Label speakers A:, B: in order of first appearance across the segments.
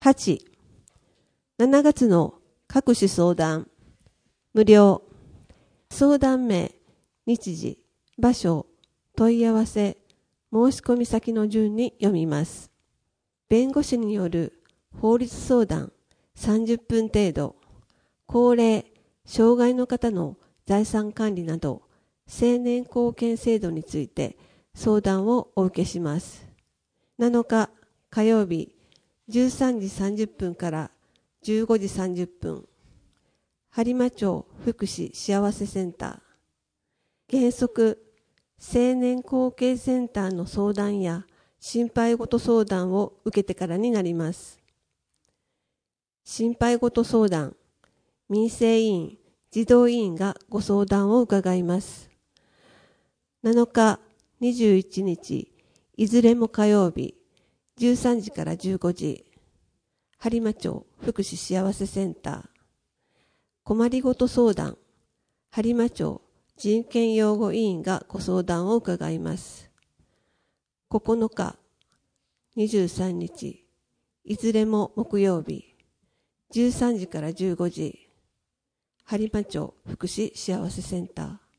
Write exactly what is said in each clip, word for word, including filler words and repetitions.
A: はち、しちがつの各種相談、無料、相談名、日時、場所、問い合わせ、申し込み先の順に読みます。弁護士による法律相談さんじゅっぷん程度、高齢、障害の方の財産管理など、成年後見制度について相談をお受けします。なのか火曜日じゅうさんじさんじゅっぷんからじゅうごじさんじゅっぷん、播磨町福祉幸せセンター。原則、成年後見センターの相談や心配事相談を受けてからになります。心配事相談、民生委員、児童委員がご相談を伺います。なのか、にじゅういちにち、いずれも火曜日、じゅうさんじからじゅうごじ、播磨町福祉幸せセンター。困りごと相談、播磨町人権擁護委員がご相談を伺います。ここのか、にじゅうさんにち、いずれも木曜日、じゅうさんじからじゅうごじ、播磨町福祉幸せセンター。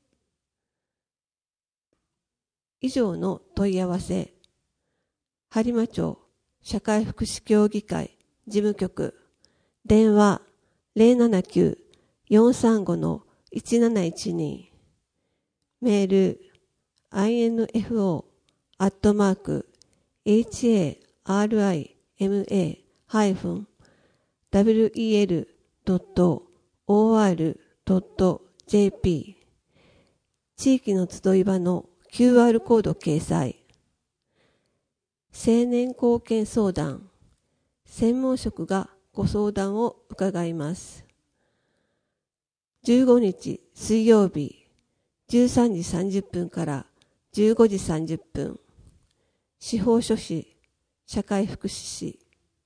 A: 以上の問い合わせ、播磨町社会福祉協議会事務局、電話 ゼロななきゅう よんさんご いちなないちに、メール アイエヌエフオー アットマーク エイチエーアールアイエムエー ハイフン ダブリューイーエル ドット オーアール ドット ジェーピー、地域の集い場の キューアール コード掲載。成年後見相談、専門職がご相談を伺います。じゅうごにち水曜日、じゅうさんじさんじゅっぷんからじゅうごじさんじゅっぷん、司法書士、社会福祉士、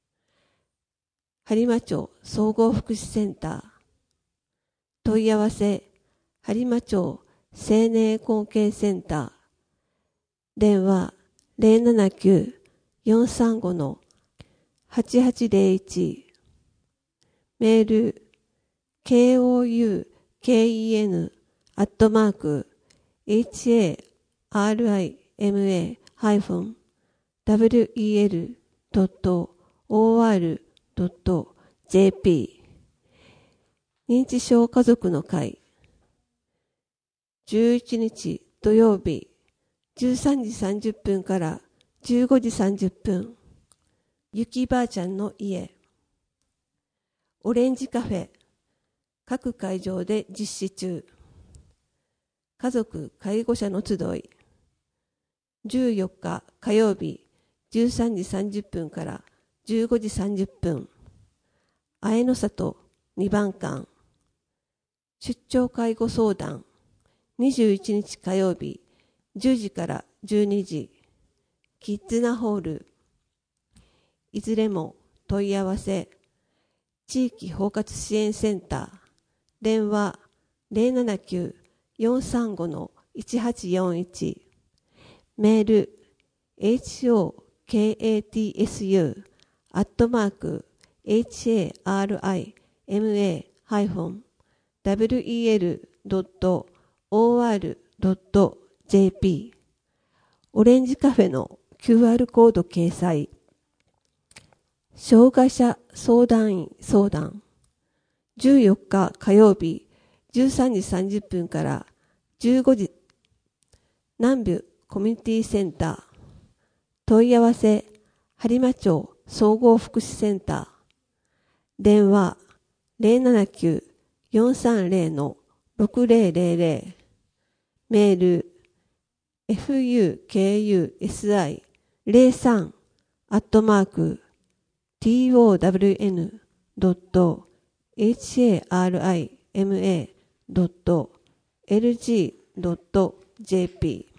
A: 播磨町総合福祉センター。問い合わせ、播磨町成年後見センター。電話 ゼロななきゅう よんさんご はちはちゼロいち。メール ケーオーユーケーイーエヌ アットマーク エイチエーアールアイエムエー ハイフン ダブリューイーエル ドット オーアール ドット ジェーピー。認知症家族の会。じゅういちにち土曜日、じゅうさんじさんじゅっぷんからじゅうごじさんじゅっぷん、ゆきばあちゃんの家。オレンジカフェ、各会場で実施中。家族介護者の集い。じゅうよっか火曜日、じゅうさんじさんじゅっぷんからじゅうごじさんじゅっぷん、綾の里にばんかん。出張介護相談。にじゅういちにち火曜日、じゅうじからじゅうにじ、キッズナホール。いずれも問い合わせ、地域包括支援センター。電話 ゼロななきゅう よんさんご いちはちよんいち。メール エイチオーケーエーティーエスユー アットマーク エイチエーアールアイエムエー ハイフン ダブリューイーエル ドット オーアール ドット ジェーピー。オレンジカフェの キューアール コード掲載。障害者相談員相談。じゅうよっか火曜日、じゅうさんじさんじゅっぷんからじゅうごじ、南部コミュニティセンター。問い合わせ、播磨町総合福祉センター。電話 ゼロななきゅう よんさんゼロ ろくゼロゼロゼロ。メール エフユーケーユーエスアイ ゼロさん アットマーク トワン ドット エイチエーアールアイエムエー ドット エルジー ドット ジェーピー